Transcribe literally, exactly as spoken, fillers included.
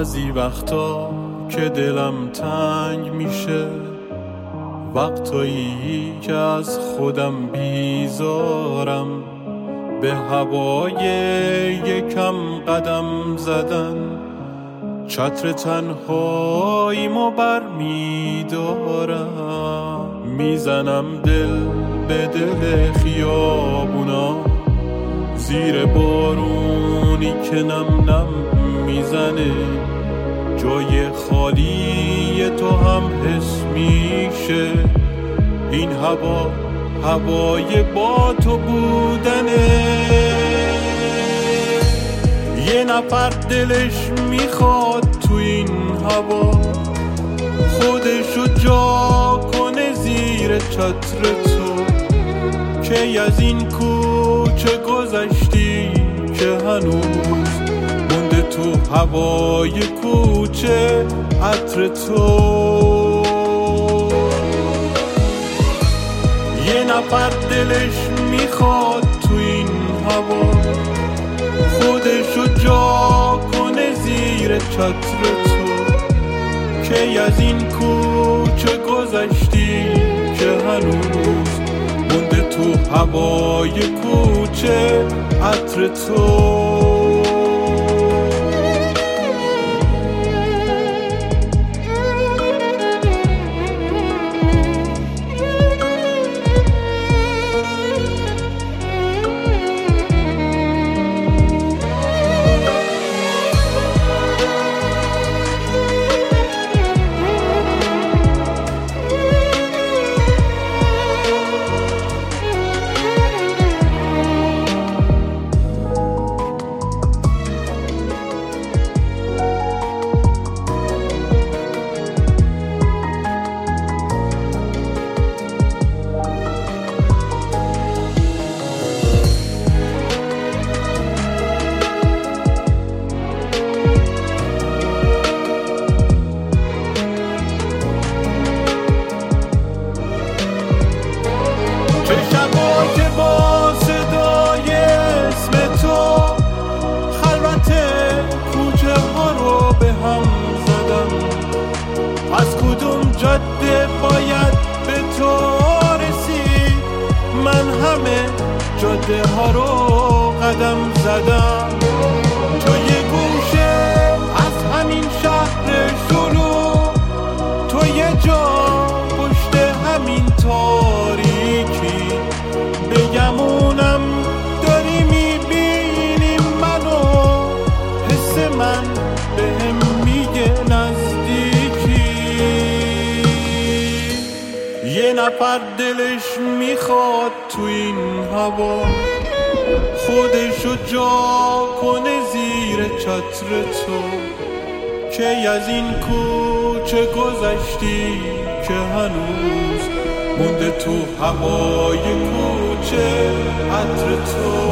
بعضی وقتا که دلم تنگ میشه، وقتایی که از خودم بیزارم، به هوای یکم قدم زدن چتر تنهاییمو بر میدارم. میزنم دل به دل خیابونا، زیر بارونی که نم نم میزنه، جای خالی تو هم حس میشه. این هوا هوای با تو بودنه. یه نفر دلش میخواد تو این هوا خودشو جا کنه زیر چتر تو. کی از این کوچه گذشتی که هنوز مونده تو هوای کوچه عطر تو. یه نفر دلش میخواد تو این هوا خودشو جا کنه زیر چتر تو. کی از این کوچه گذشتی که هنوز مونده تو هوای کوچه عطر تو. جاده باید به تو رسید، من همه جاده ها رو قدم زدم. تو یه گوشه از همین شهر شروع، تو یه جا پشت همین تاریکی، بگمونم داری میبینی منو، حس من بهم میگه نزدیکی. یه نفر دلش میخواد تو این هوا خودشو جا کنه زیر چتر تو. کی از این کوچه گذشتی که هنوز مونده تو هوای کوچه عطر تو.